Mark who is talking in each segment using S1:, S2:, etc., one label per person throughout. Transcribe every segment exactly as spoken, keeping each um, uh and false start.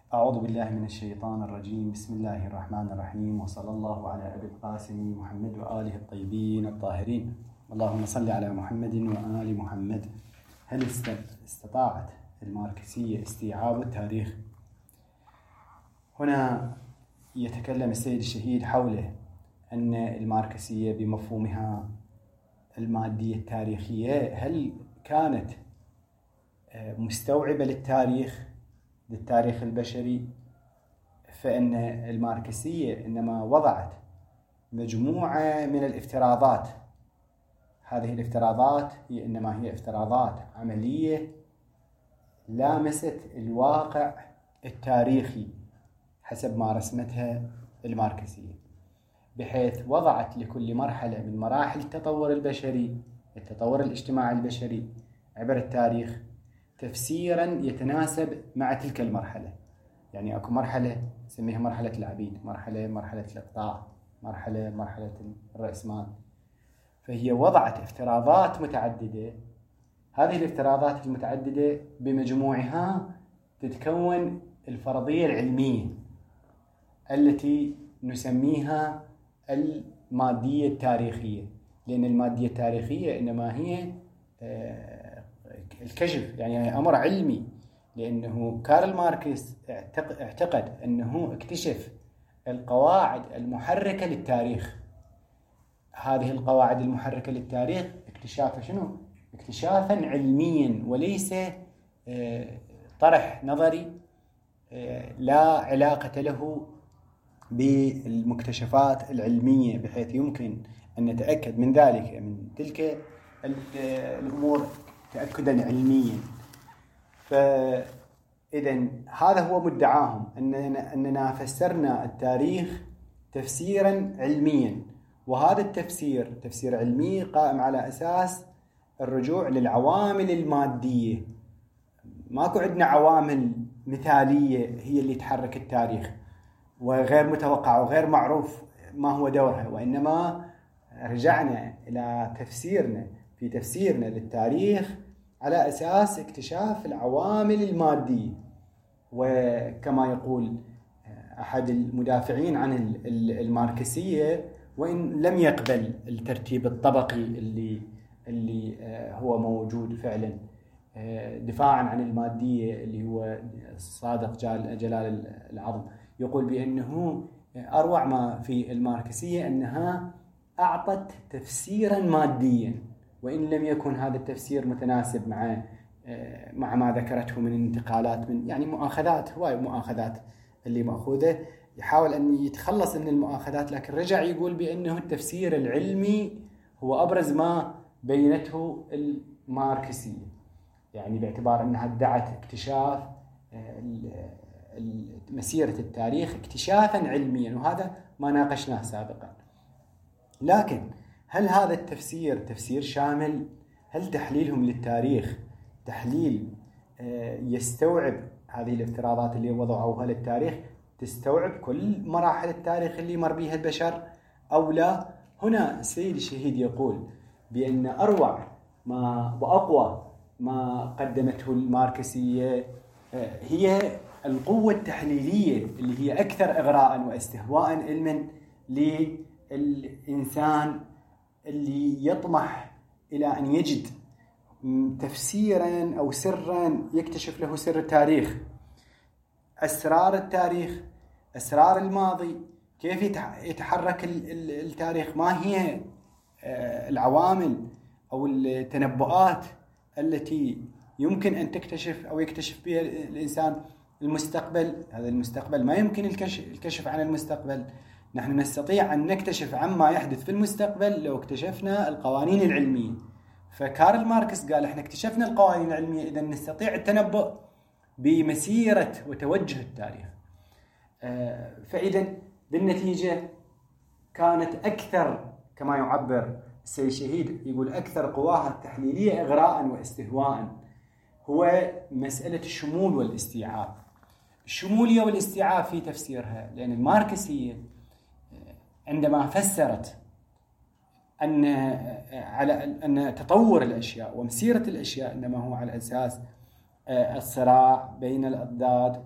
S1: أعوذ بالله من الشيطان الرجيم. بسم الله الرحمن الرحيم، وصلى الله على أبي القاسم محمد وآله الطيبين الطاهرين. اللهم صل على محمد وآل محمد. هل استطاعت الماركسية استيعاب التاريخ؟ هنا يتكلم السيد الشهيد حول أن الماركسية بمفهومها المادية التاريخية هل كانت مستوعبة للتاريخ للتاريخ البشري؟ فإن الماركسية إنما وضعت مجموعة من الافتراضات. هذه الافتراضات هي إنما هي افتراضات عملية لامست الواقع التاريخي حسب ما رسمتها الماركسية، بحيث وضعت لكل مرحلة من مراحل التطور البشري التطور الاجتماعي البشري عبر التاريخ تفسيرا يتناسب مع تلك المرحلة. يعني أكو مرحلة نسميها مرحلة العبيد، مرحلة مرحلة الإقطاع، مرحلة مرحلة الرأسمال. فهي وضعت افتراضات متعددة. هذه الافتراضات المتعددة بمجموعها تتكون الفرضية العلمية التي نسميها المادية التاريخية، لأن المادية التاريخية إنما هي الكشف، يعني أمر علمي، لأنه كارل ماركس اعتقد أنه اكتشف القواعد المحركة للتاريخ. هذه القواعد المحركة للتاريخ اكتشافها شنو؟ اكتشافا علميا وليس طرح نظري لا علاقة له بالمكتشفات العلمية، بحيث يمكن أن نتأكد من ذلك من تلك الأمور تأكدا علميا. فإذا هذا هو مدعاهم، أننا, أننا فسرنا التاريخ تفسيرا علميا، وهذا التفسير تفسير علمي قائم على أساس الرجوع للعوامل المادية. ماكو عندنا عوامل مثالية هي اللي تحرك التاريخ وغير متوقعة وغير معروف ما هو دورها، وإنما رجعنا إلى تفسيرنا في تفسيرنا للتاريخ على أساس اكتشاف العوامل المادية. وكما يقول أحد المدافعين عن الماركسية، وإن لم يقبل الترتيب الطبقي اللي اللي هو موجود فعلا دفاعا عن المادية، اللي هو الصادق جلال العظم، يقول بأنه أروع ما في الماركسية أنها أعطت تفسيرا ماديا، وإن لم يكن هذا التفسير متناسب مع مع ما ذكرته من انتقالات، من يعني مؤاخذات، هواي مؤاخذات اللي مأخوذة، يحاول أن يتخلص من المؤاخذات، لكن رجع يقول بأنه التفسير العلمي هو أبرز ما بينته الماركسية، يعني باعتبار أنها ادعت اكتشاف مسيرة التاريخ اكتشافا علميا، وهذا ما ناقشناه سابقا. لكن هل هذا التفسير تفسير شامل؟ هل تحليلهم للتاريخ تحليل يستوعب هذه الافتراضات اللي وضعوها للتاريخ، تستوعب كل مراحل التاريخ اللي مر بها البشر أو لا؟ هنا السيد الشهيد يقول بأن أروع ما وأقوى ما قدمته الماركسية هي القوة التحليلية اللي هي أكثر إغراء واستهواء علما للإنسان اللي يطمح إلى أن يجد تفسيرا أو سرا يكتشف له سر التاريخ، أسرار التاريخ، أسرار الماضي، كيف يتحرك التاريخ، ما هي العوامل أو التنبؤات التي يمكن أن تكتشف أو يكتشف بها الإنسان المستقبل. هذا المستقبل ما يمكن الكشف عن المستقبل، نحن نستطيع أن نكتشف عما يحدث في المستقبل لو اكتشفنا القوانين العلمية. فكارل ماركس قال احنا اكتشفنا القوانين العلمية، إذا نستطيع التنبؤ بمسيرة وتوجه التاريخ. فإذا بالنتيجة كانت أكثر، كما يعبر السيد الشهيد يقول أكثر قواها التحليلية إغراء واستهواء هو مسألة الشمول والاستيعاب. الشمولية والاستيعاب في تفسيرها، لأن الماركسية عندما فسرت أن على أن تطور الأشياء ومسيرة الأشياء إنما هو على أساس الصراع بين الأضداد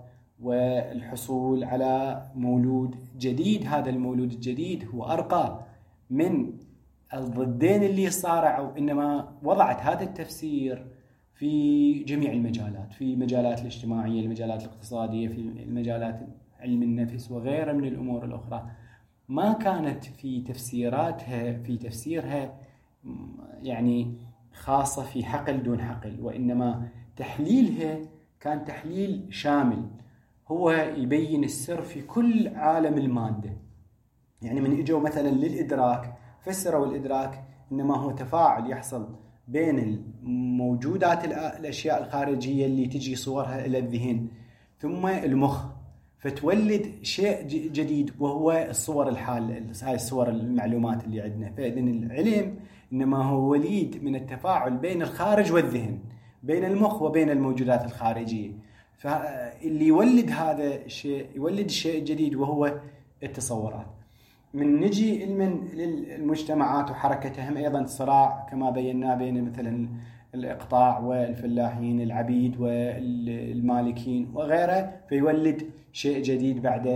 S1: والحصول على مولود جديد. هذا المولود الجديد هو أرقى من الضدين اللي صارعوا، إنما وضعت هذا التفسير في جميع المجالات، في المجالات الاجتماعية، المجالات الاقتصادية، في المجالات علم النفس وغيرها من الأمور الأخرى. ما كانت في تفسيراتها في تفسيرها يعني خاصة في حقل دون حقل، وإنما تحليلها كان تحليل شامل، هو يبين السر في كل عالم المادة. يعني من إجوا مثلا للإدراك فسروا الإدراك إنما هو تفاعل يحصل بين الموجودات الأشياء الخارجية اللي تجي صورها إلى الذهن ثم المخ، فتولد شيء جديد وهو الصور الحال، هاي الصور المعلومات اللي عندنا. فإذن العلم إنما هو وليد من التفاعل بين الخارج والذهن، بين المخ وبين الموجودات الخارجية. فاللي يولد هذا الشيء يولد الشيء الجديد وهو التصورات. من نجي من للمجتمعات وحركتها، هم أيضا صراع كما بينا بين مثلا الإقطاع والفلاحين، العبيد والمالكين وغيره، فيولد شيء جديد بعد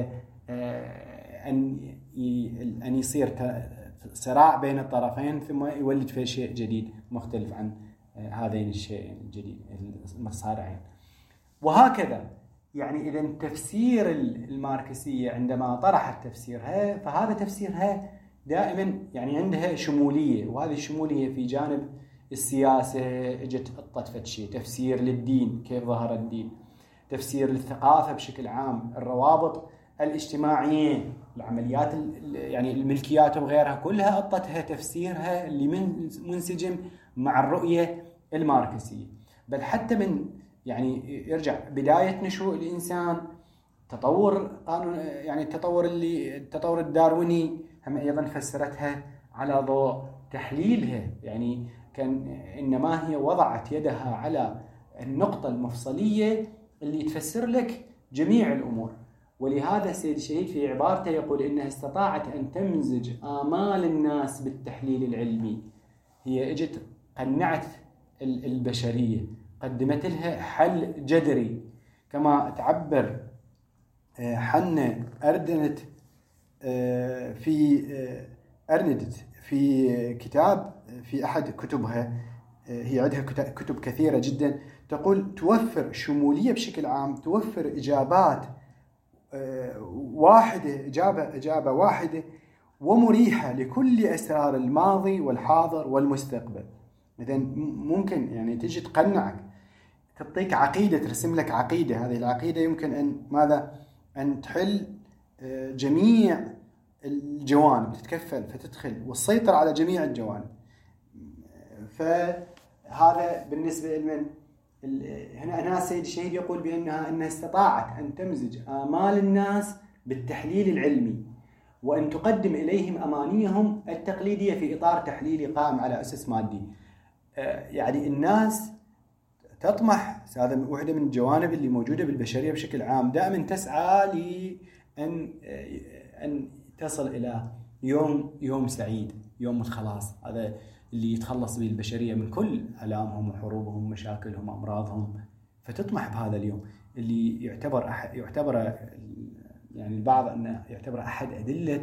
S1: أن أن يصير صراع بين الطرفين، ثم يولد فيه شيء جديد مختلف عن هذين الشيئين الجديد المتصارعين. وهكذا يعني إذا تفسير الماركسية عندما طرحت تفسيرها، فهذا تفسيرها دائما يعني عندها شمولية، وهذه الشمولية في جانب السياسة اجت اطت شيء، تفسير للدين كيف ظهر الدين، تفسير للثقافة بشكل عام، الروابط الاجتماعية، العمليات يعني الملكيات وغيرها كلها اطتها تفسيرها اللي منسجم مع الرؤية الماركسية. بل حتى من يعني يرجع بداية نشوء الإنسان، تطور قانون يعني التطور اللي التطور الدارويني هم أيضا فسرتها على ضوء تحليلها. يعني كان إنما هي وضعت يدها على النقطة المفصلية اللي تفسر لك جميع الأمور. ولهذا السيد الشهيد في عبارته يقول إنها استطاعت أن تمزج آمال الناس بالتحليل العلمي. هي اجت قنعت البشرية، قدمت لها حل جذري، كما تعبر حنة أردنت في أردنت في كتاب في أحد كتبها، هي عندها كتب كثيرة جدا، تقول توفر شمولية بشكل عام، توفر إجابات واحدة، إجابة إجابة واحدة ومريحة لكل أسرار الماضي والحاضر والمستقبل. مثلا ممكن يعني تجي تقنعك، تعطيك عقيدة، ترسم لك عقيدة، هذه العقيدة يمكن أن ماذا أن تحل جميع الجوانب، تتكفل فتدخل والسيطرة على جميع الجوانب. فهذا بالنسبة لمن هنا هنا السيد الشهيد يقول بأنها أنها استطاعت أن تمزج آمال الناس بالتحليل العلمي، وأن تقدم إليهم أمانيهم التقليدية في إطار تحليلي قائم على أساس مادي. يعني الناس تطمح، هذا واحدة من الجوانب اللي موجودة بالبشرية بشكل عام، دائما تسعى لأن أن تصل إلى يوم يوم سعيد، يوم الخلاص، هذا اللي يتخلص به البشرية من كل آلامهم وحروبهم ومشاكلهم وأمراضهم. فتطمح بهذا اليوم اللي يعتبر أحد يعتبر يعني البعض أنه يعتبر أحد أدلة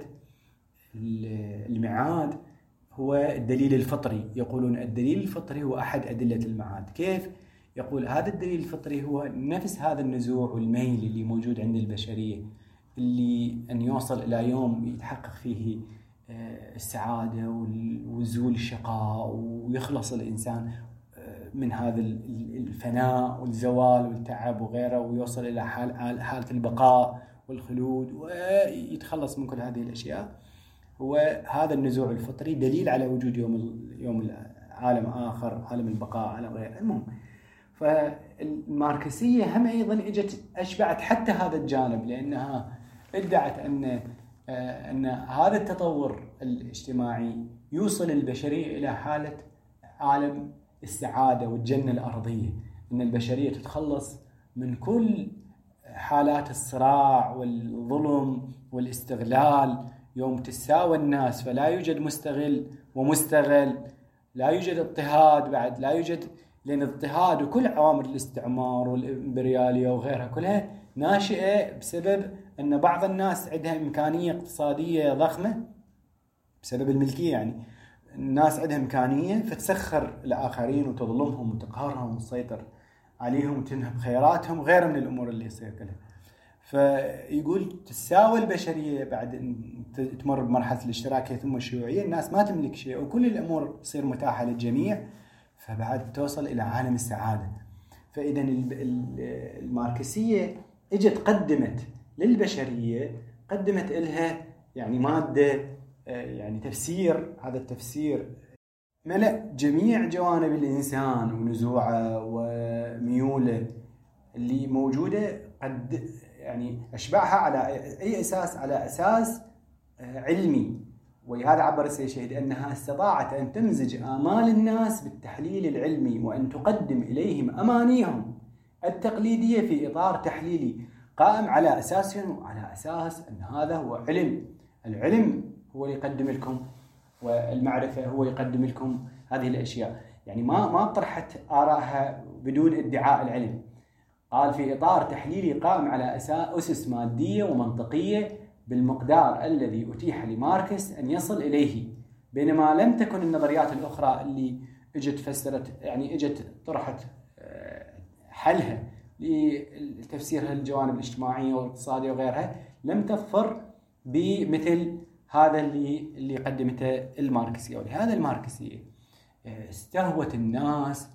S1: المعاد هو الدليل الفطري. يقولون الدليل الفطري هو أحد أدلة المعاد. كيف؟ يقول هذا الدليل الفطري هو نفس هذا النزوع والميل اللي موجود عند البشرية، اللي أن يوصل إلى يوم يتحقق فيه السعادة وزول الشقاء ويخلص الإنسان من هذا الفناء والزوال والتعب وغيره، ويوصل إلى حال حالة البقاء والخلود ويتخلص من كل هذه الأشياء. هو هذا النزوع الفطري دليل على وجود يوم يوم عالم آخر، عالم البقاء، عالم غيره. المهم، فالماركسية هم أيضا اجت أشبعت حتى هذا الجانب، لأنها ادعت أن أن هذا التطور الاجتماعي يوصل البشرية إلى حالة عالم السعادة والجنة الأرضية، أن البشرية تتخلص من كل حالات الصراع والظلم والاستغلال. يوم تساوى الناس فلا يوجد مستغل ومستغل، لا يوجد اضطهاد بعد، لا يوجد، لأن الاضطهاد وكل عوامل الاستعمار والإمبريالية وغيرها كلها ناشئة بسبب أن بعض الناس عندها إمكانية اقتصادية ضخمة بسبب الملكية، يعني الناس عندها إمكانية فتسخر الآخرين وتظلمهم وتقهرهم وتسيطر عليهم وتنهب خيراتهم غير من الأمور اللي يصير كلها. فيقول تساوي البشرية بعد أن تمر بمرحلة الاشتراكية ثم الشيوعية، الناس ما تملك شيء وكل الأمور تصير متاحة للجميع، فبعد توصل إلى عالم السعادة. فإذا الماركسية اجت قدمت للبشرية، قدمت لها يعني مادة، يعني تفسير، هذا التفسير ملأ جميع جوانب الإنسان ونزوعه وميوله اللي موجودة، قد يعني أشبعها على أي أساس؟ على أساس علمي. ولهذا عبر السيد أنها استطاعت أن تمزج آمال الناس بالتحليل العلمي وأن تقدم إليهم أمانيهم التقليدية في إطار تحليلي قائم على أساس على أساس أن هذا هو علم. العلم هو يقدم لكم، والمعرفة هو يقدم لكم هذه الأشياء. يعني ما ما طرحت آرائها بدون ادعاء العلم. قال في إطار تحليلي قائم على أساس مادية ومنطقية بالمقدار الذي أتيح لماركس أن يصل إليه، بينما لم تكن النظريات الأخرى اللي اجت فسرت، يعني اجت طرحت حلها لتفسير الجوانب الاجتماعية والاقتصادية وغيرها، لم تظفر بمثل هذا اللي اللي قدمته الماركسية. ولهذا الماركسية استهوت الناس،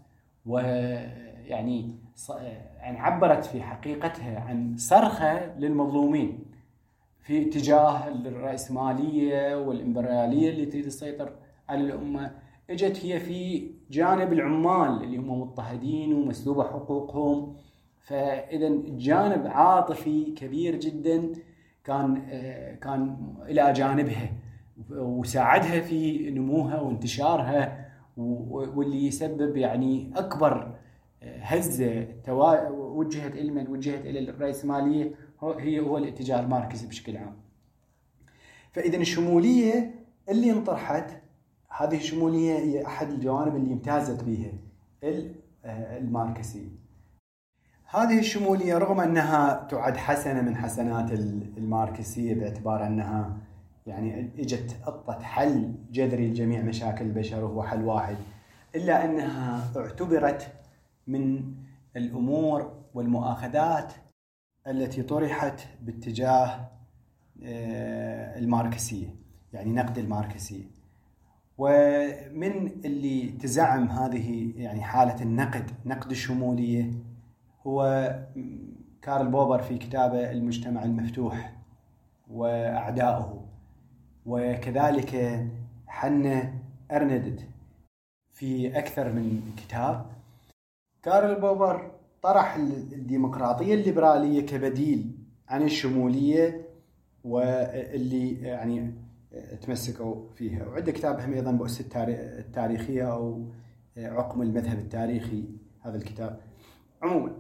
S1: ويعني يعني عبرت في حقيقتها عن صرخة للمظلومين في اتجاه الرأسمالية والإمبريالية اللي تريد تسيطر على الأمة. اجت هي في جانب العمال اللي هم مضطهدين ومسلوبة حقوقهم، فإذا جانب عاطفي كبير جدا كان كان إلى جانبها وساعدها في نموها وانتشارها، واللي يسبب يعني أكبر هزة وجهت إلى وجهت إلى الرأسمالية هي هو الاتجاه الماركسي بشكل عام. فإذا الشمولية اللي انطرحت، هذه الشمولية هي أحد الجوانب اللي امتازت بها الماركسية. هذه الشمولية رغم أنها تعد حسنة من حسنات الماركسية باعتبار أنها يعني اجت أطت حل جذري لجميع مشاكل البشر وهو حل واحد، إلا أنها اعتبرت من الأمور والمؤاخذات التي طرحت باتجاه الماركسية، يعني نقد الماركسية. ومن اللي تزعم هذه يعني حالة النقد، نقد الشمولية، هو كارل بوبر في كتابه المجتمع المفتوح وأعداؤه، وكذلك حنا أرندت في أكثر من كتاب. كارل بوبر طرح الديمقراطية الليبرالية كبديل عن الشمولية، واللي يعني تمسكوا فيها. وعنده كتاب هم أيضا بؤس التاريخية أو عقم المذهب التاريخي، هذا الكتاب عموما.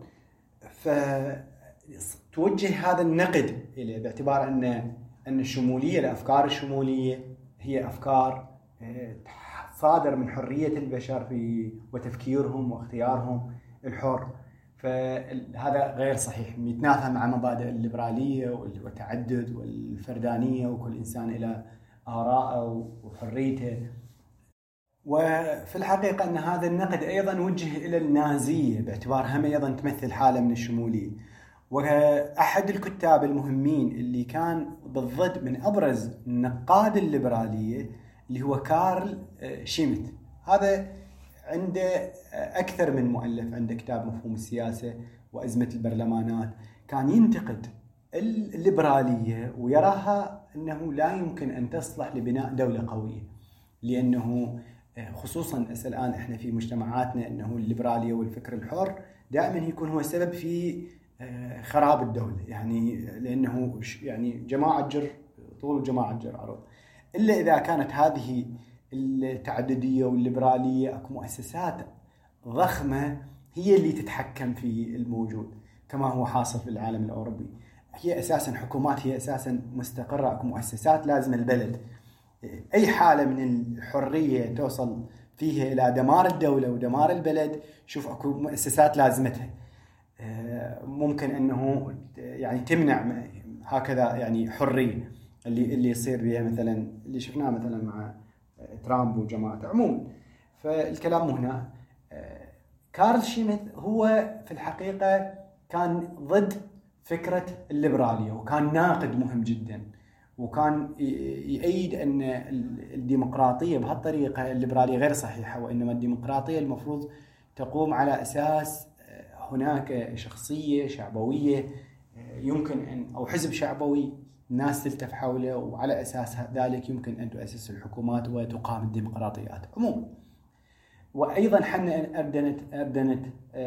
S1: فتوجه هذا النقد إليه باعتبار أن أن الشمولية، الأفكار الشمولية هي أفكار صادر من حرية البشر في وتفكيرهم واختيارهم الحر، فهذا غير صحيح، يتنافى مع مبادئ الليبرالية والتعدد والفردانية وكل إنسان إلى آراءه وحريته. وفي الحقيقة أن هذا النقد أيضا وجه إلى النازية باعتبارها أيضا تمثل حالة من الشمولية. وأحد الكتاب المهمين اللي كان بالضد من أبرز نقاد الليبرالية اللي هو كارل شيمت، هذا عنده أكثر من مؤلف، عنده كتاب مفهوم السياسة وأزمة البرلمانات، كان ينتقد الليبرالية ويراها أنه لا يمكن أن تصلح لبناء دولة قوية، لأنه خصوصا الآن إحنا في مجتمعاتنا أنه الليبرالية والفكر الحر دائما يكون هو سبب في خراب الدولة، يعني لأنه يعني جماعة جر طول جماعة جر عرض، إلا إذا كانت هذه التعددية والليبرالية أكو مؤسسات ضخمة هي اللي تتحكم في الموجود كما هو حاصل في العالم الأوروبي. هي أساسا حكومات، هي أساسا مستقرة، أكو مؤسسات لازم البلد. أي حالة من الحرية توصل فيها إلى دمار الدولة ودمار البلد، شوف أكو مؤسسات لازمتها. ممكن أنه يعني تمنع هكذا يعني حرية اللي اللي يصير بها مثلا اللي شفناه مثلا مع ترامب وجماعته عموما. فالكلام مو هنا. كارل شميت هو في الحقيقة كان ضد فكرة الليبرالية، وكان ناقد مهم جدا، وكان يؤيد أن الديمقراطية بهالطريقة الليبرالية غير صحيحة، وإنما الديمقراطية المفروض تقوم على أساس هناك شخصية شعبوية يمكن أن أو حزب شعبوي الناس تلتف حوله، وعلى أساس ذلك يمكن أن تؤسس الحكومات وتقام الديمقراطيات عموما. وأيضا حنا أردنت أردنت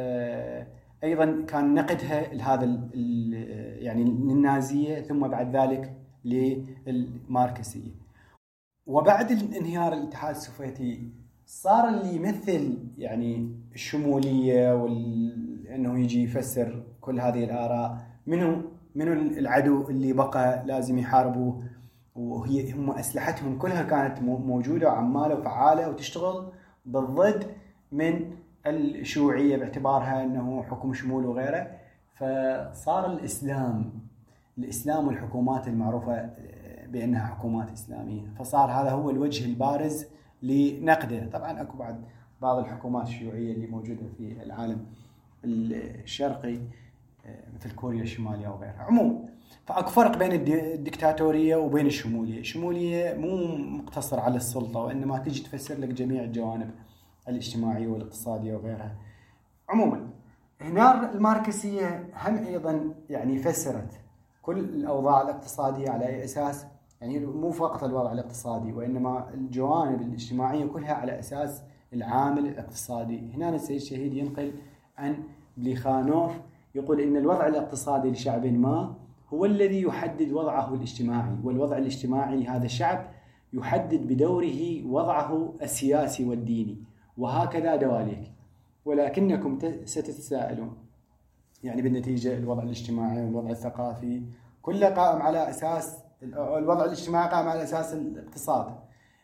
S1: أيضا كان نقدها لهذا يعني للنازية، ثم بعد ذلك للماركسية. وبعد انهيار الاتحاد السوفيتي صار اللي يمثل يعني الشمولية وأنه يجي يفسر كل هذه الآراء منه منه العدو اللي بقى لازم يحاربوه، وهي هم أسلحتهم كلها كانت موجودة وعمالة وفعالة وتشتغل بالضد من الشيوعية باعتبارها أنه حكم شمول وغيره. فصار الإسلام الإسلام والحكومات المعروفة بأنها حكومات إسلامية، فصار هذا هو الوجه البارز لنقده. طبعا أكو بعد بعض الحكومات الشيوعية اللي موجودة في العالم الشرقي مثل كوريا الشمالية وغيرها عموما. فأكو فرق بين الدكتاتورية وبين الشمولية. الشمولية مو مقتصر على السلطة، وإنما تجي تفسر لك جميع الجوانب الاجتماعية والاقتصادية وغيرها عموما. هنا الماركسية هم أيضا يعني فسرت كل الأوضاع الاقتصادية على أي أساس، يعني مو فقط الوضع الاقتصادي وإنما الجوانب الاجتماعية كلها على أساس العامل الاقتصادي. هنا السيد الشهيد ينقل عن بليخانوف يقول إن الوضع الاقتصادي لشعب ما هو الذي يحدد وضعه الاجتماعي، والوضع الاجتماعي لهذا الشعب يحدد بدوره وضعه السياسي والديني، وهكذا دواليك. ولكنكم ستتساءلون، يعني بالنتيجة الوضع الاجتماعي والوضع الثقافي كله قائم على أساس الوضع الاجتماعي قائم على أساس الاقتصاد،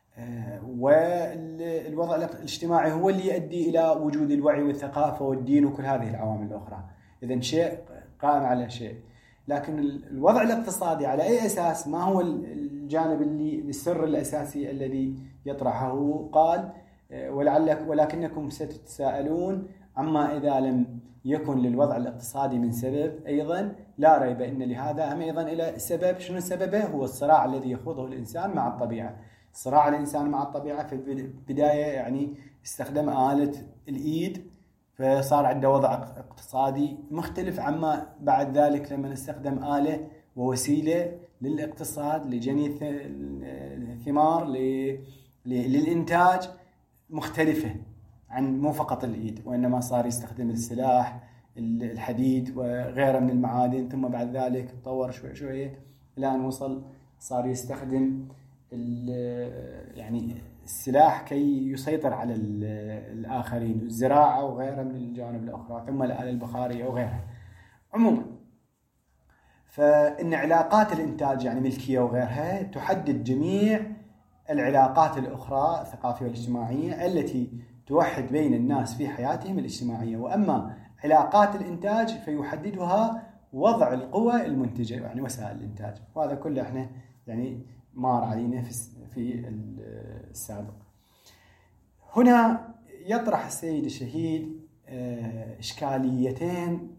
S1: والوضع الاجتماعي هو اللي يؤدي إلى وجود الوعي والثقافة والدين وكل هذه العوامل الأخرى. إذن شيء قائم على شيء. لكن الوضع الاقتصادي على أي أساس؟ ما هو الجانب اللي السر الأساسي الذي يطرحه؟ قال ولعلك ولكنكم ستتساءلون عما إذا لم يكن للوضع الاقتصادي من سبب. أيضا لا ريب أن لهذا هم أيضا إلى سبب. شنو سببه؟ هو الصراع الذي يخوضه الإنسان مع الطبيعة. صراع الإنسان مع الطبيعة في البداية يعني استخدم آلة الإيد، فصار عنده وضع اقتصادي مختلف عما بعد ذلك لما نستخدم آلة ووسيلة للاقتصاد لجني الثمار للإنتاج مختلفة عن مو فقط الإيد، وإنما صار يستخدم السلاح الحديد وغيره من المعادن، ثم بعد ذلك تطور شوي شوي إلى أن وصل صار يستخدم يعني السلاح كي يسيطر على الآخرين، الزراعة وغيرها من الجوانب الأخرى، ثم الآلة البخارية وغيرها عموما. فإن علاقات الإنتاج يعني ملكية وغيرها تحدد جميع العلاقات الأخرى الثقافية والاجتماعية التي توحد بين الناس في حياتهم الاجتماعية. وأما علاقات الإنتاج فيحددها وضع القوى المنتجة يعني وسائل الإنتاج. وهذا كله احنا يعني مار علينا في السابق. هنا يطرح السيد الشهيد إشكاليتين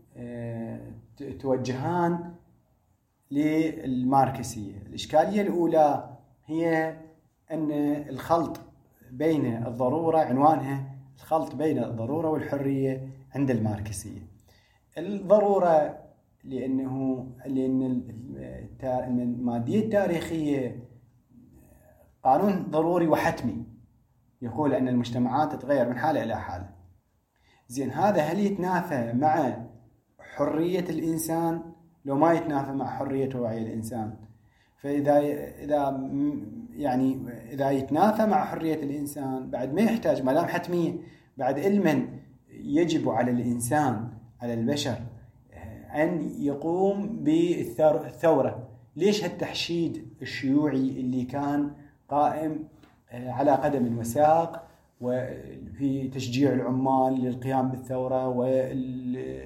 S1: توجهان للماركسية. الإشكالية الأولى هي أن الخلط بين الضرورة، عنوانها الخلط بين الضرورة والحرية عند الماركسية. الضرورة لأنه لأن المادية التاريخية قانون ضروري وحتمي يقول أن المجتمعات تتغير من حالة إلى حالة. زين، هذا هل يتنافى مع حرية الإنسان؟ لو ما يتنافى مع حرية ووعي الإنسان، فإذا إذا يعني إذا يتنافى مع حرية الإنسان بعد ما يحتاج ما دام حتمية، بعد علما يجب على الإنسان على البشر أن يقوم بالثورة. ليش هالتحشيد الشيوعي اللي كان قائم على قدم وساق وفي تشجيع العمال للقيام بالثورة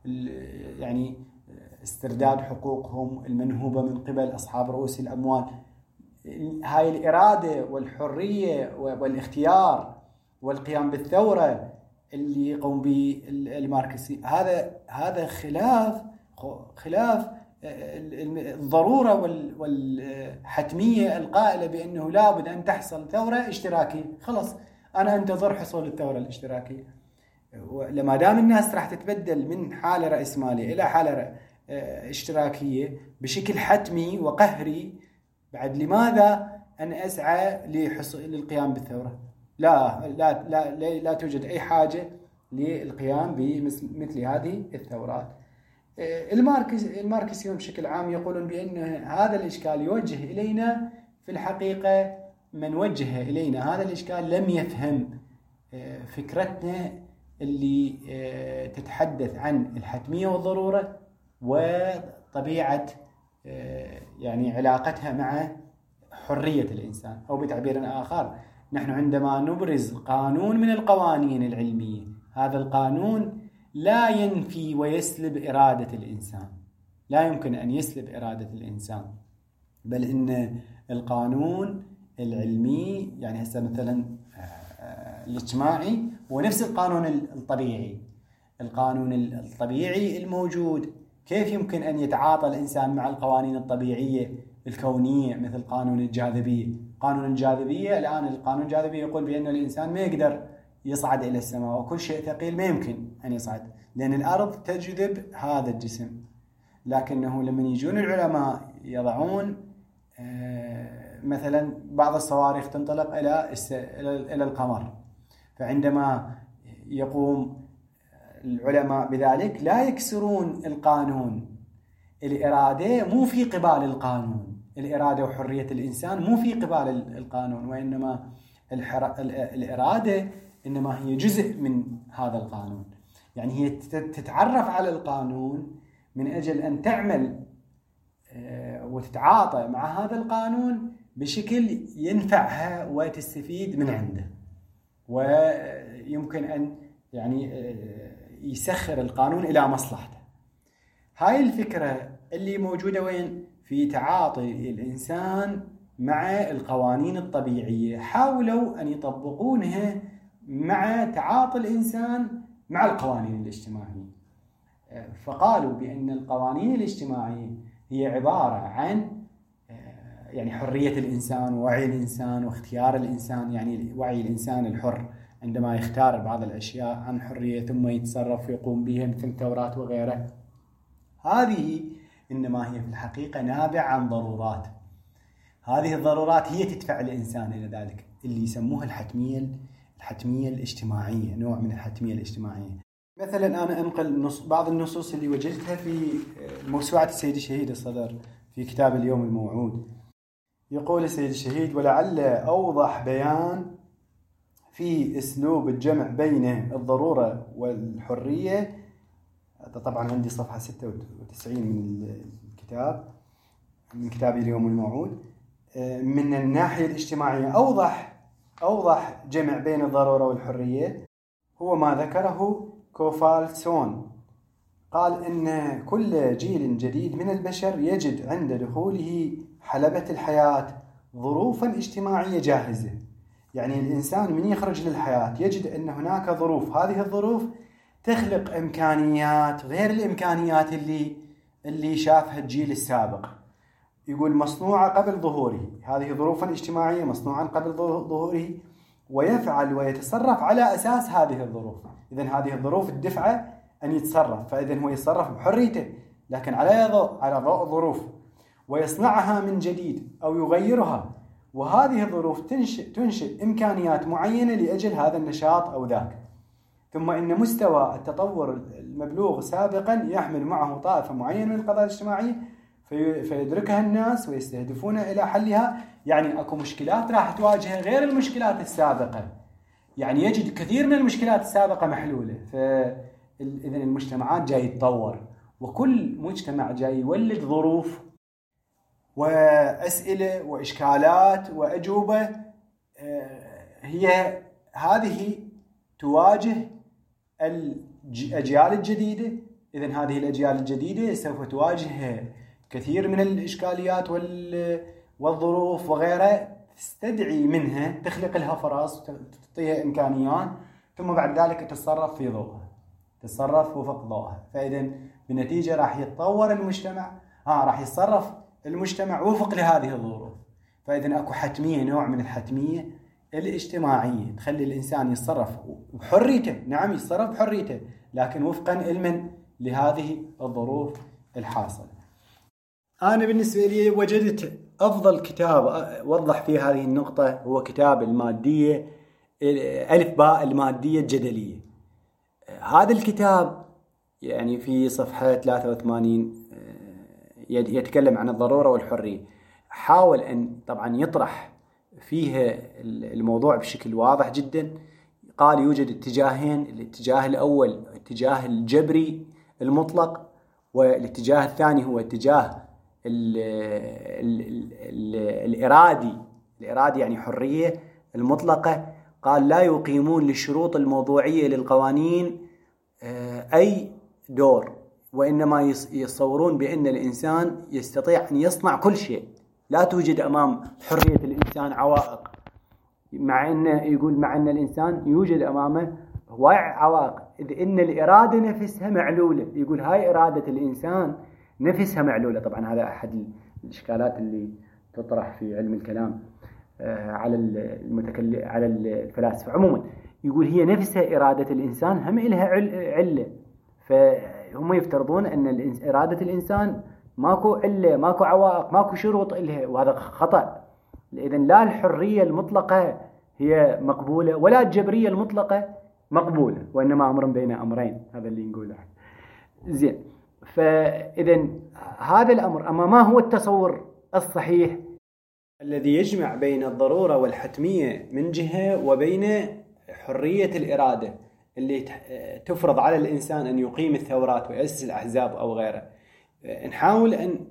S1: يعني استرداد حقوقهم المنهوبة من قبل أصحاب رؤوس الأموال. هاي الإرادة والحرية والاختيار والقيام بالثورة اللي يقوم به الماركسي، هذا هذا خلاف خلاف الضرورة والحتمية القائلة بأنه لابد أن تحصل ثورة اشتراكية. خلص أنا أنتظر حصول الثورة الاشتراكية. لما دام الناس راح تتبدل من حالة رأسمالية إلى حالة اشتراكية بشكل حتمي وقهري، بعد لماذا أن أسعى لحصول للقيام بالثورة؟ لا لا لا لا, لا توجد أي حاجة للقيام بمثل هذه الثورات. الماركس الماركسيون بشكل عام يقولون بأن هذا الإشكال يوجه إلينا، في الحقيقة من وجه إلينا هذا الإشكال لم يفهم فكرتنا اللي تتحدث عن الحتمية والضرورة وطبيعة يعني علاقتها مع حرية الإنسان. أو بتعبير آخر، نحن عندما نبرز قانون من القوانين العلمية، هذا القانون لا ينفي ويسلب إرادة الإنسان، لا يمكن أن يسلب إرادة الإنسان، بل إن القانون العلمي يعني هسه مثلا الاجتماعي هو نفس القانون الطبيعي. القانون الطبيعي الموجود كيف يمكن أن يتعاطى الإنسان مع القوانين الطبيعية الكونية مثل قانون الجاذبية؟ قانون الجاذبية الآن القانون الجاذبية يقول بأن الإنسان ما يقدر يصعد إلى السماء، وكل شيء ثقيل ما يمكن أن يصعد لأن الأرض تجذب هذا الجسم. لكنه لما يجون العلماء يضعون مثلا بعض الصواريخ تنطلق إلى إلى القمر، فعندما يقوم العلماء بذلك لا يكسرون القانون. الإرادة مو في قبال القانون، الإرادة وحرية الإنسان مو في قبال القانون، وإنما الإرادة إنما هي جزء من هذا القانون. يعني هي تتعرف على القانون من أجل أن تعمل وتتعاطى مع هذا القانون بشكل ينفعها وتستفيد من عنده، ويمكن أن يعني يسخر القانون إلى مصلحته. هاي الفكرة اللي موجودة وين؟ في تعاطي الإنسان مع القوانين الطبيعية، حاولوا أن يطبقونها مع تعاطي الإنسان مع القوانين الاجتماعية. فقالوا بأن القوانين الاجتماعية هي عبارة عن يعني حرية الإنسان ووعي الإنسان واختيار الإنسان، يعني وعي الإنسان الحر عندما يختار بعض الأشياء عن حرية ثم يتصرف ويقوم بها مثل الثورات وغيره. هذه إنما هي في الحقيقة نابع عن ضرورات. هذه الضرورات هي تدفع الإنسان إلى ذلك، اللي يسموها الحتمية الحتمية الاجتماعية، نوع من الحتمية الاجتماعية. مثلا أنا أنقل نص بعض النصوص اللي وجدتها في موسوعة السيد الشهيد الصدر في كتاب اليوم الموعود. يقول السيد الشهيد: ولعل أوضح بيان في أسلوب الجمع بين الضرورة والحرية، طبعا عندي صفحة ستة وتسعين من الكتاب من كتاب اليوم الموعود، من الناحية الاجتماعية أوضح أوضح جمع بين الضرورة والحرية هو ما ذكره كوفالسون. قال إن كل جيل جديد من البشر يجد عند دخوله حلبة الحياة ظروفا اجتماعية جاهزة. يعني الإنسان من يخرج للحياة يجد أن هناك ظروف، هذه الظروف تخلق إمكانيات غير الإمكانيات اللي اللي شافها الجيل السابق. يقول مصنوعة قبل ظهوره، هذه ظروفا اجتماعية مصنوعا قبل ظهوره، ويفعل ويتصرف على أساس هذه الظروف. إذن هذه الظروف الدفعة أن يتصرف، فإذن هو يتصرف بحريته لكن على ضوء على ضوء ظروف، ويصنعها من جديد أو يغيرها، وهذه الظروف تنشئ تنشئ إمكانيات معينة لأجل هذا النشاط أو ذاك. ثم إن مستوى التطور المبلوغ سابقا يحمل معه طائفة معينة من القضايا الاجتماعية فيدركها الناس ويستهدفون إلى حلها. يعني أكو مشكلات راح تواجهها غير المشكلات السابقة، يعني يجد كثير من المشكلات السابقة محلولة. فإذن المجتمعات جاي يتطور، وكل مجتمع جاي يولد ظروف وأسئلة وإشكالات وأجوبة، هي هذه تواجه الأجيال الجديدة إذن هذه الأجيال الجديدة سوف تواجه كثير من الإشكاليات والظروف وغيرها، تستدعي منها، تخلق لها فرص وتعطيها إمكانيات، ثم بعد ذلك تتصرف في ضوءها، تتصرف وفق ضوءها. فإذن بالنتيجة راح يتطور المجتمع، ها راح يتصرف المجتمع وفق لهذه الظروف. فإذن أكو حتمية، نوع من الحتمية الاجتماعية تخلي الإنسان يتصرف بحريته، نعم يتصرف بحريته، لكن وفقا علما لهذه الظروف الحاصلة. أنا بالنسبة لي وجدت أفضل كتاب وضح في هذه النقطة هو كتاب المادية، ألف باء المادية الجدلية. هذا الكتاب يعني في صفحة ثلاثة وثمانين يتكلم عن الضرورة والحرية. حاول أن طبعا يطرح فيها الموضوع بشكل واضح جدا. قال يوجد اتجاهين، الاتجاه الأول اتجاه الجبري المطلق، والاتجاه الثاني هو اتجاه ال ال ال الإرادي الإرادي يعني حرية المطلقة. قال لا يقيمون للشروط الموضوعية للقوانين أي دور، وإنما يصورون بأن الإنسان يستطيع أن يصنع كل شيء، لا توجد أمام حرية الإنسان عوائق، مع أن يقول مع أن الإنسان يوجد أمامه هواي عوائق، إذ إن الإرادة نفسها معلولة. يقول هاي إرادة الإنسان نفسها معلولة. طبعا هذا أحد الإشكالات اللي تطرح في علم الكلام على المتكلم على الفلاسفة عموما. يقول هي نفسها إرادة الإنسان هم إلها علة، فهم يفترضون أن إرادة الإنسان ماكو علة، ماكو عوائق، ماكو شروط إلها، وهذا خطأ. إذن لا الحرية المطلقة هي مقبولة ولا الجبرية المطلقة مقبولة، وإنما أمر بين أمرين، هذا اللي نقوله. زين، فإذن هذا الأمر. أما ما هو التصور الصحيح الذي يجمع بين الضرورة والحتمية من جهة وبين حرية الإرادة اللي تفرض على الإنسان أن يقيم الثورات ويأسس الأحزاب أو غيره؟ نحاول أن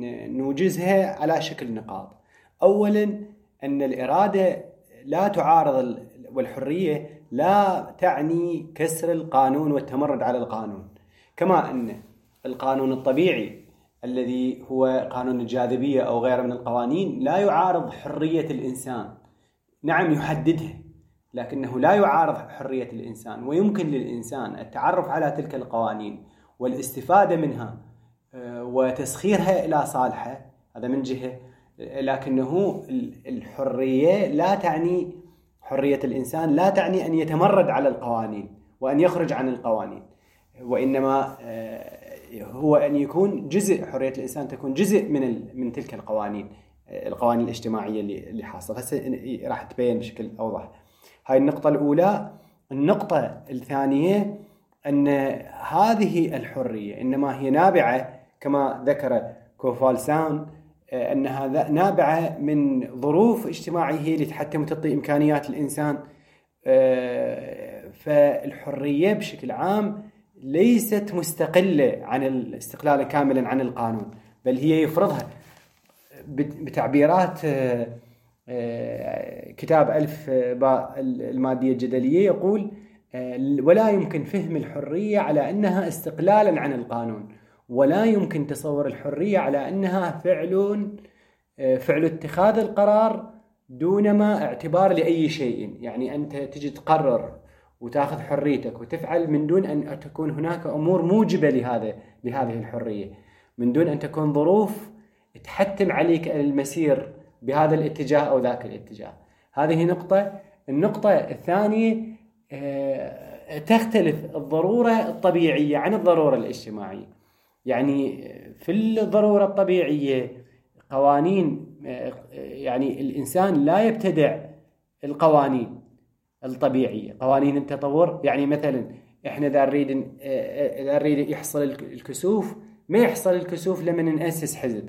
S1: نوجزها على شكل نقاط. أولا أن الإرادة لا تعارض، والحرية لا تعني كسر القانون والتمرد على القانون، كما أن القانون الطبيعي الذي هو قانون الجاذبية أو غيره من القوانين لا يعارض حرية الإنسان، نعم يحددها، لكنه لا يعارض حرية الإنسان، ويمكن للإنسان التعرف على تلك القوانين والاستفادة منها وتسخيرها إلى صالحه، هذا من جهة. لكنه الحرية لا تعني، حرية الإنسان لا تعني أن يتمرد على القوانين وأن يخرج عن القوانين، وإنما هو أن يكون جزء، حرية الإنسان تكون جزء من من تلك القوانين، القوانين الاجتماعية اللي حاصلة. هسه راح تبين بشكل أوضح. هاي النقطة الأولى. النقطة الثانية أن هذه الحرية إنما هي نابعة كما ذكر كوفالسان، أنها نابعة من ظروف اجتماعية هي اللي تحتم وتعطي إمكانيات الإنسان. فالحرية بشكل عام ليست مستقلة عن الاستقلال كاملا عن القانون، بل هي يفرضها. بتعبيرات كتاب ألف باء المادية الجدلية يقول ولا يمكن فهم الحرية على أنها استقلالا عن القانون، ولا يمكن تصور الحرية على أنها فعل فعل اتخاذ القرار دون ما اعتبار لأي شيء. يعني أنت تجي تقرر وتأخذ حريتك وتفعل من دون أن تكون هناك أمور موجبة لهذا لهذه الحرية، من دون أن تكون ظروف تحتم عليك المسير بهذا الاتجاه أو ذاك الاتجاه. هذه نقطة. النقطة الثانية، تختلف الضرورة الطبيعية عن الضرورة الاجتماعية. يعني في الضرورة الطبيعية قوانين، يعني الإنسان لا يبتدع القوانين الطبيعية، قوانين التطور. يعني مثلا إحنا إذا نريد إذا نريد يحصل الكسوف، ما يحصل الكسوف لما نأسس حزب،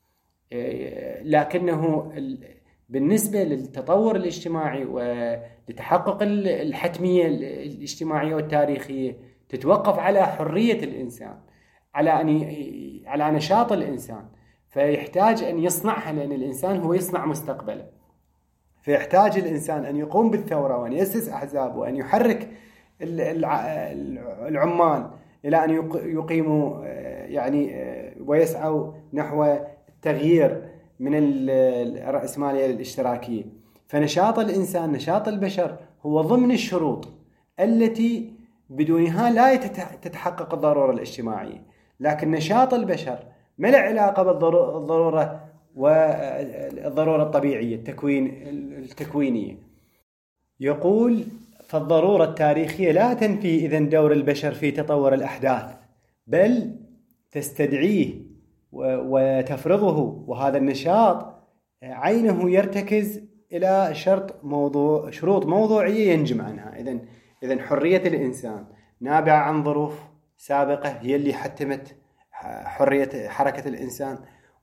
S1: لكنه بالنسبة للتطور الاجتماعي ولتحقق الحتمية الاجتماعية والتاريخية تتوقف على حرية الإنسان، على أن على نشاط الإنسان، فيحتاج أن يصنعها، لأن الإنسان هو يصنع مستقبله. فيحتاج الإنسان أن يقوم بالثورة وأن يأسس أحزاب وأن يحرك العمال إلى أن يقيموا يعني ويسعوا نحو التغيير من الرأسمالية للاشتراكية. فنشاط الإنسان، نشاط البشر، هو ضمن الشروط التي بدونها لا تتحقق الضرورة الاجتماعية. لكن نشاط البشر ما له علاقة بالضرورة والضرورة الطبيعية التكوين التكوينية. يقول: فالضرورة التاريخية لا تنفي إذن دور البشر في تطور الأحداث، بل تستدعيه وتفرضه، وهذا النشاط عينه يرتكز إلى شرط موضوع شروط موضوعية ينجم عنها. إذن إذن حرية الإنسان نابعة عن ظروف سابقة هي اللي حتمت حرية حركة الإنسان،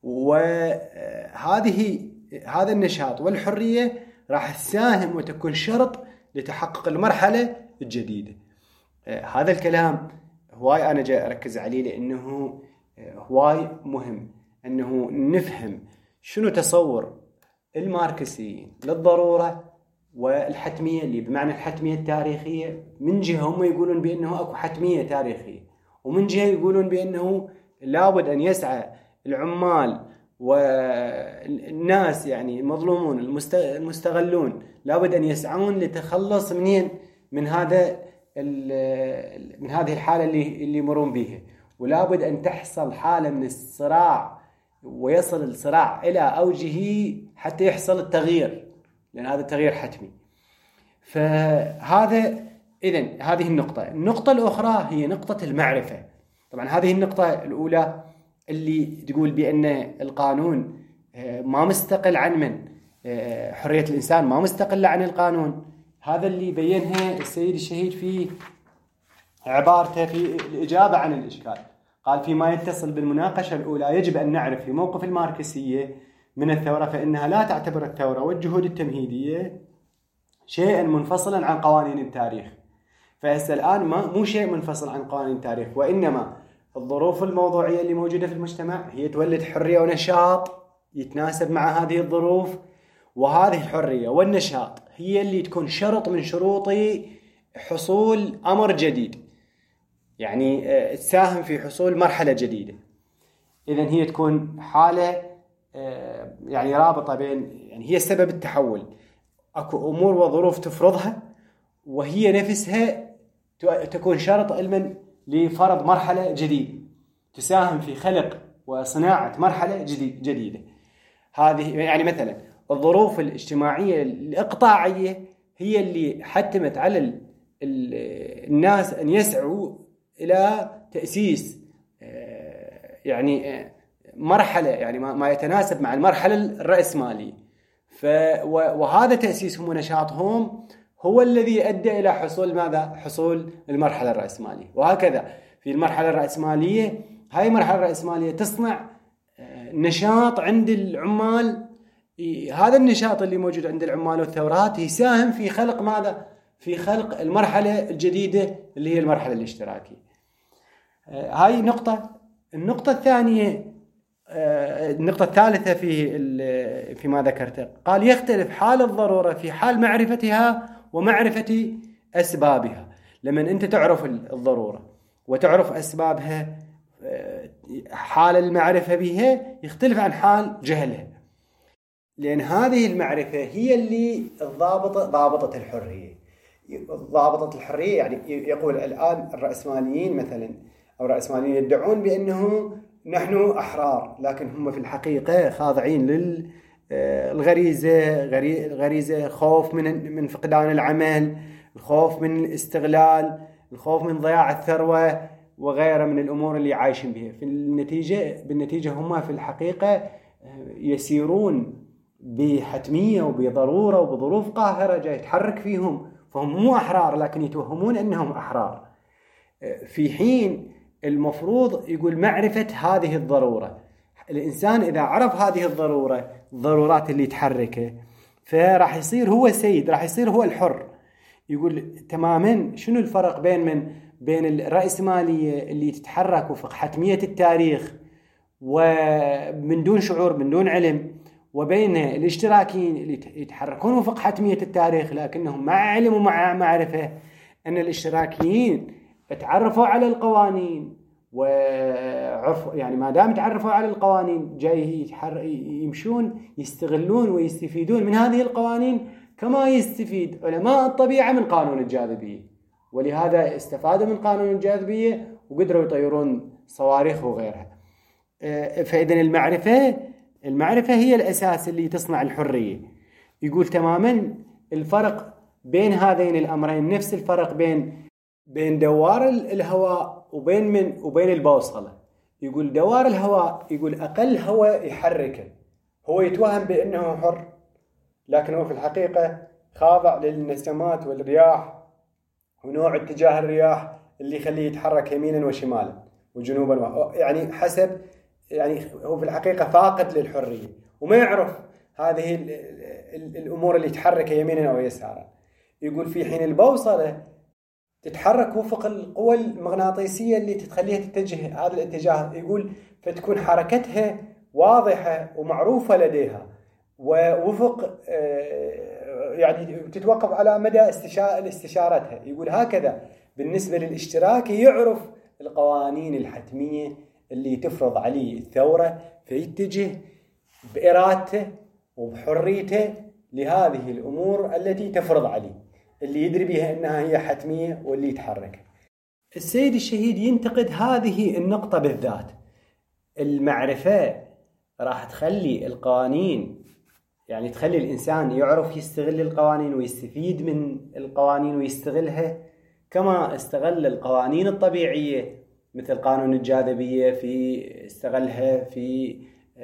S1: وهذه هذا النشاط والحرية راح تساهم وتكون شرط لتحقق المرحلة الجديدة. هذا الكلام هواي أنا جاي أركز عليه لأنه هواي مهم أنه نفهم شنو تصور الماركسيين للضرورة والحتمية، اللي بمعنى الحتمية التاريخية. من جهة هم يقولون بأنه أكو حتمية تاريخية، ومن جهة يقولون بأنه لابد أن يسعى العمال والناس يعني المظلومون المستغلون لابد أن يسعون لتخلص منين من هذا من هذه الحالة اللي اللي يمرون بها، ولابد أن تحصل حالة من الصراع ويصل الصراع إلى أوجه حتى يحصل التغيير، لأن هذا التغيير حتمي. فهذا إذن هذه النقطة. النقطة الأخرى هي نقطة المعرفة. طبعا هذه النقطة الأولى اللي تقول بأن القانون ما مستقل عن من حرية الإنسان ما مستقلة عن القانون، هذا اللي بينها السيد الشهيد في عبارته في الإجابة عن الإشكال. قال: فيما يتصل بالمناقشة الأولى يجب أن نعرف في موقف الماركسية من الثورة فإنها لا تعتبر الثورة والجهود التمهيدية شيئا منفصلا عن قوانين التاريخ. فهسه الآن ما مو شيء منفصل عن قوانين التاريخ، وإنما الظروف الموضوعية اللي موجودة في المجتمع هي تولد حرية ونشاط يتناسب مع هذه الظروف، وهذه الحرية والنشاط هي اللي تكون شرط من شروط حصول أمر جديد، يعني تساهم في حصول مرحلة جديدة. إذن هي تكون حالة يعني رابطة بين، يعني هي سبب التحول. أكو أمور وظروف تفرضها، وهي نفسها تكون شرط علما لفرض مرحلة جديدة تساهم في خلق وصناعة مرحلة جديدة. هذه يعني مثلا الظروف الاجتماعية الإقطاعية هي اللي حتمت على الناس أن يسعوا إلى تأسيس يعني مرحلة يعني ما يتناسب مع المرحلة الرأسمالية. وهذا تأسيسهم ونشاطهم هو الذي أدى إلى حصول ماذا؟ حصول المرحلة الرأسمالية. وهكذا في المرحلة الرأسمالية، هاي المرحلة الرأسمالية تصنع نشاط عند العمال. هذا النشاط اللي موجود عند العمال والثورات يساهم في خلق ماذا؟ في خلق المرحلة الجديدة اللي هي المرحلة الاشتراكية. هاي نقطة. النقطة الثانية النقطة الثالثة في فيما ذكرته، قال: يختلف حال الضرورة في حال معرفتها ومعرفة أسبابها. لما أنت تعرف الضرورة وتعرف أسبابها، حال المعرفة بها يختلف عن حال جهلها، لأن هذه المعرفة هي اللي ضابطة ضابطة الحرية. ضابطة الحرية يعني يقول الآن الرأسماليين مثلا أو الرأسماليين يدعون بأنه نحن أحرار، لكن هم في الحقيقة خاضعين للغريزة، غريزة خوف من من فقدان العمل، الخوف من الاستغلال، الخوف من ضياع الثروة وغيرها من الأمور اللي عايشين بها. في النتيجة بالنتيجة هم في الحقيقة يسيرون بحتمية وبضرورة وبظروف قاهرة جاي يتحرك فيهم، فهم مو أحرار لكن يتوهمون أنهم أحرار، في حين المفروض يقول معرفة هذه الضرورة. الإنسان إذا عرف هذه الضرورة، الضرورات اللي تحركه، فراح يصير هو السيد، راح يصير هو الحر. يقول تماما شنو الفرق بين من بين الرأسمالية اللي تتحرك وفق حتمية التاريخ ومن دون شعور من دون علم، وبين الاشتراكيين اللي يتحركون وفق حتمية التاريخ لكنهم مع علم ومع معرفة. أن الاشتراكيين
S2: تعرفوا على القوانين وعرفوا، يعني ما دام تعرفوا على القوانين جاي يمشون يستغلون ويستفيدون من هذه القوانين كما يستفيد علماء الطبيعة من قانون الجاذبية، ولهذا استفادوا من قانون الجاذبية وقدروا يطيرون صواريخ وغيرها. فإذن المعرفة المعرفة هي الأساس اللي تصنع الحرية. يقول تماما الفرق بين هذين الأمرين نفس الفرق بين بين دوار الهواء وبين من وبين البوصلة. يقول دوار الهواء، يقول أقل هواء يحركه هو يتوهم بأنه حر، لكن هو في الحقيقة خاضع للنسمات والرياح ونوع اتجاه الرياح اللي يخليه يتحرك يمينا وشمالا وجنوبا، يعني حسب، يعني هو في الحقيقة فاقد للحرية وما يعرف هذه الأمور اللي تحرك يمينا أو يسارا. يقول في حين البوصلة تتحرك وفق القوى المغناطيسية اللي تخليها تتجه هذا الاتجاه، يقول فتكون حركتها واضحة ومعروفة لديها ووفق يعني تتوقف على مدى استشارتها. يقول هكذا بالنسبة للاشتراكي يعرف القوانين الحتمية اللي تفرض عليه الثورة فيتجه بإرادته وبحريته لهذه الأمور التي تفرض عليه، اللي يدري بها أنها هي حتمية واللي يتحرك. السيد الشهيد ينتقد هذه النقطة بالذات. المعرفة راح تخلي القوانين، يعني تخلي الإنسان يعرف يستغل القوانين ويستفيد من القوانين ويستغلها كما استغل القوانين الطبيعية مثل قانون الجاذبية في استغلها في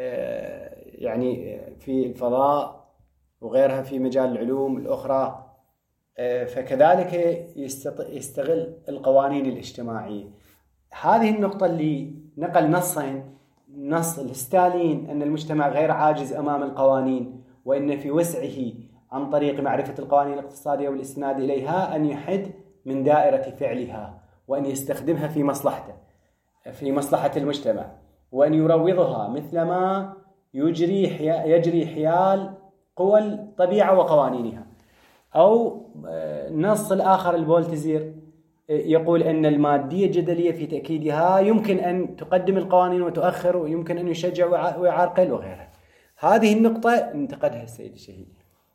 S2: يعني في الفضاء وغيرها في مجال العلوم الأخرى. فكذلك يستغل القوانين الاجتماعية. هذه النقطة اللي نقل نصين، نص الستالين أن المجتمع غير عاجز أمام القوانين وإن في وسعه عن طريق معرفة القوانين الاقتصادية والاستناد إليها أن يحد من دائرة فعلها وأن يستخدمها في مصلحته في مصلحة المجتمع وأن يروضها مثلما يجري يجري حيال قوى الطبيعة وقوانينها. أو النص الآخر البولتزير يقول أن المادية الجدلية في تأكيدها يمكن أن تقدم القوانين وتؤخر ويمكن أن يشجع ويعرقل وغيرها. هذه النقطة انتقدها السيد الشهيد.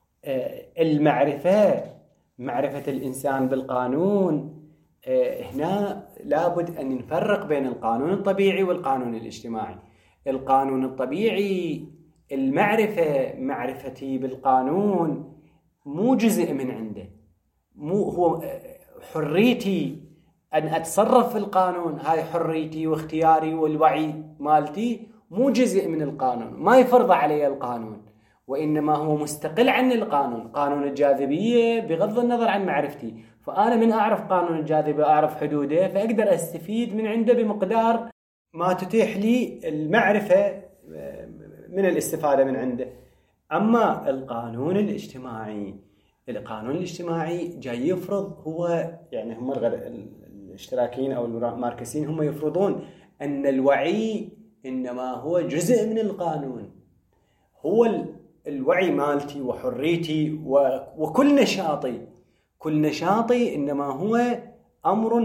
S2: المعرفة معرفة الإنسان بالقانون، هنا لابد أن نفرق بين القانون الطبيعي والقانون الاجتماعي. القانون الطبيعي المعرفة معرفتي بالقانون مو جزء من عنده، مو هو حريتي أن أتصرف في القانون، هاي حريتي واختياري والوعي مالتي مو جزء من القانون، ما يفرض علي القانون وإنما هو مستقل عن القانون. قانون الجاذبية بغض النظر عن معرفتي، فأنا من أعرف قانون الجاذبية أعرف حدوده فأقدر أستفيد من عنده بمقدار ما تتيح لي المعرفة من الاستفادة من عنده. أما القانون الاجتماعي، القانون الاجتماعي جاي يفرض، هو يعني هم الاشتراكيين أو الماركسيين هم يفرضون أن الوعي إنما هو جزء من القانون، هو الوعي مالتي وحريتي وكل نشاطي كل نشاطي إنما هو أمر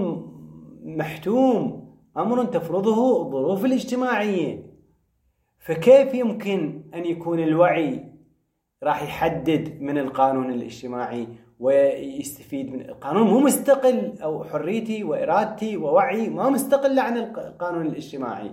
S2: محتوم، أمر تفرضه الظروف الاجتماعية. فكيف يمكن أن يكون الوعي راح يحدد من القانون الاجتماعي ويستفيد من القانون؟ مو مستقل، أو حريتي وإرادتي ووعي ما مستقلة عن القانون الاجتماعي،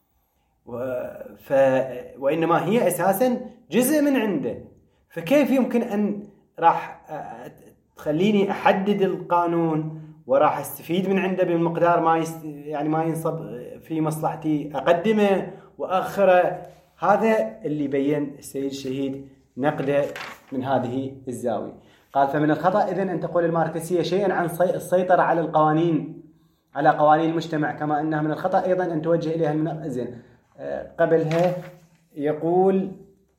S2: ف... وإنما هي أساسا جزء من عنده. فكيف يمكن أن راح تخليني أحدد القانون وراح استفيد من عنده بمقدار ما يست... يعني ما ينصب في مصلحتي أقدمه وأخره؟ هذا اللي بين السيد الشهيد نقده من هذه الزاوية. قال فمن الخطأ إذن أن تقول الماركسية شيئا عن السيطرة على القوانين على قوانين المجتمع، كما أنها من الخطأ أيضا أن توجه إليها المنقذين. قبلها يقول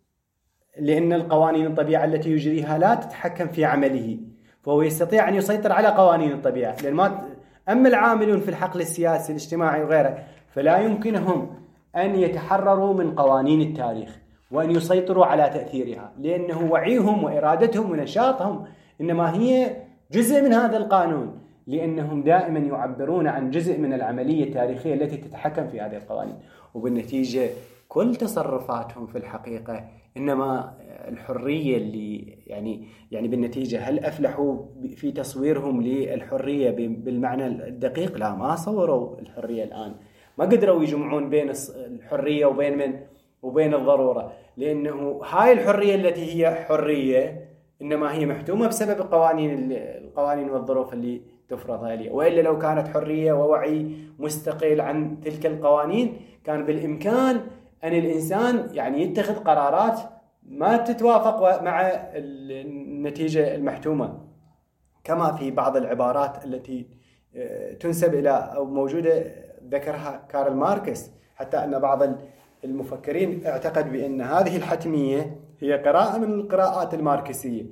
S2: لأن القوانين الطبيعة التي يجريها لا تتحكم في عمله، فهو يستطيع أن يسيطر على قوانين الطبيعة. لأن ما أما العاملون في الحقل السياسي الاجتماعي وغيره فلا يمكنهم أن يتحرروا من قوانين التاريخ وأن يسيطروا على تأثيرها، لأنه وعيهم وإرادتهم ونشاطهم إنما هي جزء من هذا القانون. لأنهم دائما يعبرون عن جزء من العملية التاريخية التي تتحكم في هذه القوانين، وبالنتيجة كل تصرفاتهم في الحقيقة إنما الحرية اللي يعني يعني بالنتيجة هل أفلحوا في تصويرهم للحرية بالمعنى الدقيق؟ لا، ما صوروا الحرية الآن، ما قدروا يجمعون بين الحرية وبين من وبين الضرورة، لأنه هاي الحرية التي هي حرية إنما هي محتومة بسبب قوانين القوانين والظروف اللي تفرضها لي، وإلا لو كانت حرية ووعي مستقل عن تلك القوانين كان بالإمكان أن الإنسان يعني يتخذ قرارات ما تتوافق مع النتيجة المحتومة، كما في بعض العبارات التي تنسب إلى أو موجودة ذكرها كارل ماركس، حتى أن بعض المفكرين اعتقد بأن هذه الحتمية هي قراءة من القراءات الماركسية،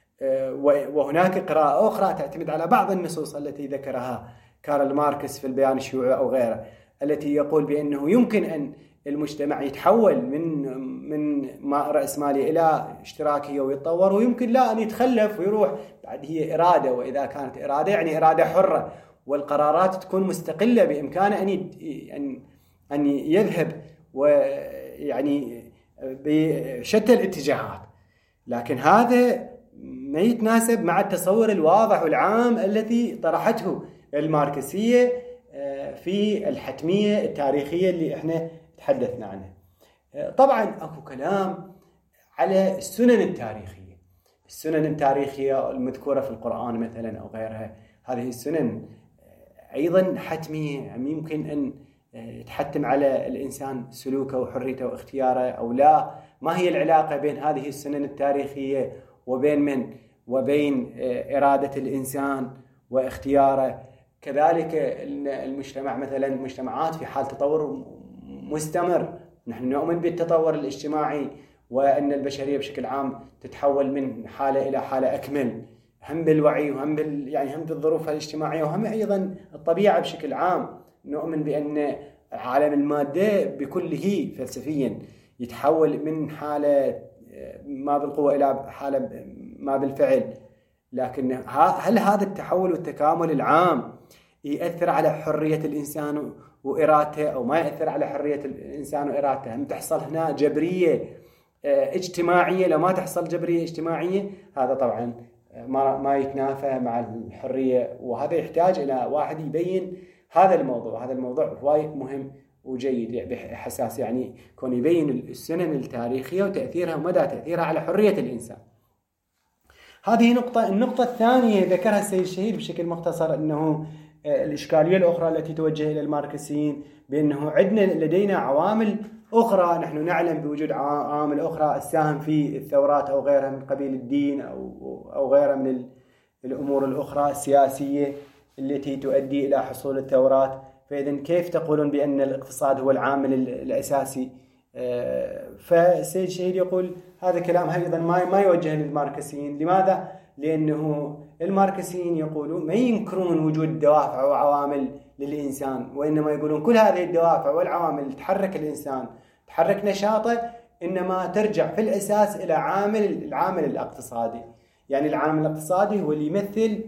S2: وهناك قراءة أخرى تعتمد على بعض النصوص التي ذكرها كارل ماركس في البيان الشيوعي أو غيره، التي يقول بأنه يمكن أن المجتمع يتحول من من رأسمالي إلى اشتراكية ويتطور، ويمكن لا أن يتخلف ويروح. بعد هي إرادة، وإذا كانت إرادة يعني إرادة حرة، والقرارات تكون مستقلة بإمكانه أن أن أن يذهب ويعني بشتى الاتجاهات، لكن هذا ما يتناسب مع التصور الواضح والعام الذي طرحته الماركسية في الحتمية التاريخية اللي احنا تحدثنا عنها. طبعا اكو كلام على السنن التاريخية، السنن التاريخية المذكورة في القرآن مثلا أو غيرها، هذه السنن أيضا حتمية، يعني يمكن أن تحتم على الإنسان سلوكه وحريته واختياره أو لا. ما هي العلاقة بين هذه السنن التاريخية وبين من وبين إرادة الإنسان واختياره؟ كذلك المجتمع مثلا، المجتمعات في حال تطور مستمر، نحن نؤمن بالتطور الاجتماعي وأن البشرية بشكل عام تتحول من حالة إلى حالة أكمل، هم بالوعي وهم بال يعني هم بالظروف الاجتماعية وهم أيضا الطبيعة بشكل عام. نؤمن بأن عالم المادة بكله فلسفيا يتحول من حالة ما بالقوة إلى حالة ما بالفعل، لكن هل هذا التحول والتكامل العام يأثر على حرية الإنسان وإرادته أو ما يأثر على حرية الإنسان وإرادته؟ هم تحصل هنا جبرية اجتماعية؟ لو ما تحصل جبرية اجتماعية هذا طبعا ما ما يتنافى مع الحرية، وهذا يحتاج إلى واحد يبين هذا الموضوع. هذا الموضوع وايد مهم وجيد بحساس يعني كون يبين السنن التاريخية وتأثيرها ومدى تأثيرها على حرية الإنسان. هذه نقطة. النقطة الثانية ذكرها السيد الشهيد بشكل مختصر، أنه الإشكالية الأخرى التي توجه إلى الماركسيين بأنه عندنا لدينا عوامل أخرى، نحن نعلم بوجود عوامل أخرى الساهم في الثورات أو غيرها من قبيل الدين أو أو غيرها من الأمور الأخرى السياسية التي تؤدي إلى حصول الثورات، فإذا كيف تقولون بأن الاقتصاد هو العامل الأساسي؟ فالسيد الشهيد يقول هذا كلام أيضا ما ما يوجه للماركسيين. لماذا؟ لأنه الماركسيين يقولون ما ينكرون وجود دوافع وعوامل للإنسان، وإنما يقولون كل هذه الدوافع والعوامل تحرك الإنسان، تحرك نشاطه، إنما ترجع في الأساس إلى عامل العامل الاقتصادي. يعني العامل الاقتصادي هو اللي يمثل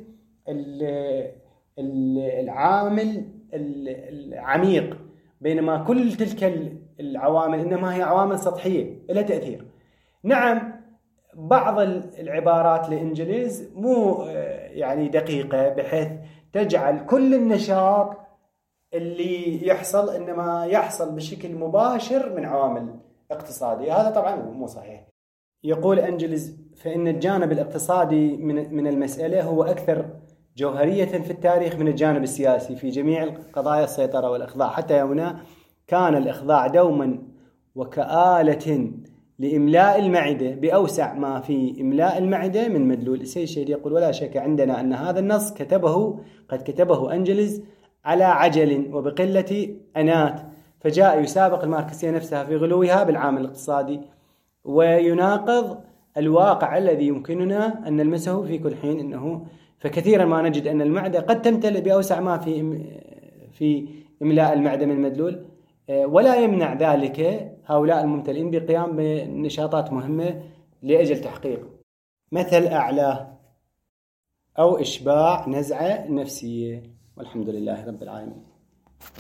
S2: العامل العميق، بينما كل تلك العوامل إنما هي عوامل سطحية لها تأثير. نعم بعض العبارات الإنجليز مو يعني دقيقة بحيث تجعل كل النشاط اللي يحصل إنما يحصل بشكل مباشر من عوامل اقتصادية، هذا طبعا مو صحيح. يقول أنجليز فإن الجانب الاقتصادي من من المسألة هو أكثر جوهرية في التاريخ من الجانب السياسي في جميع قضايا السيطرة والإخضاع، حتى يومنا كان الإخضاع دوما وكآلة لإملاء المعدة بأوسع ما في إملاء المعدة من مدلول. السيد الشهيد يقول ولا شك عندنا أن هذا النص كتبه قد كتبه أنجليز على عجل وبقلة أنات، فجاء يسابق الماركسية نفسها في غلوها بالعامل الاقتصادي ويناقض الواقع الذي يمكننا أن نلمسه في كل حين، إنه فكثيرا ما نجد أن المعدة قد تمتلئ بأوسع ما في في إملاء المعدة من مدلول، ولا يمنع ذلك هؤلاء الممتلئين بقيام بنشاطات مهمة لأجل تحقيق مثل أعلى. أو إشباع نزعة نفسية. والحمد لله رب العالمين.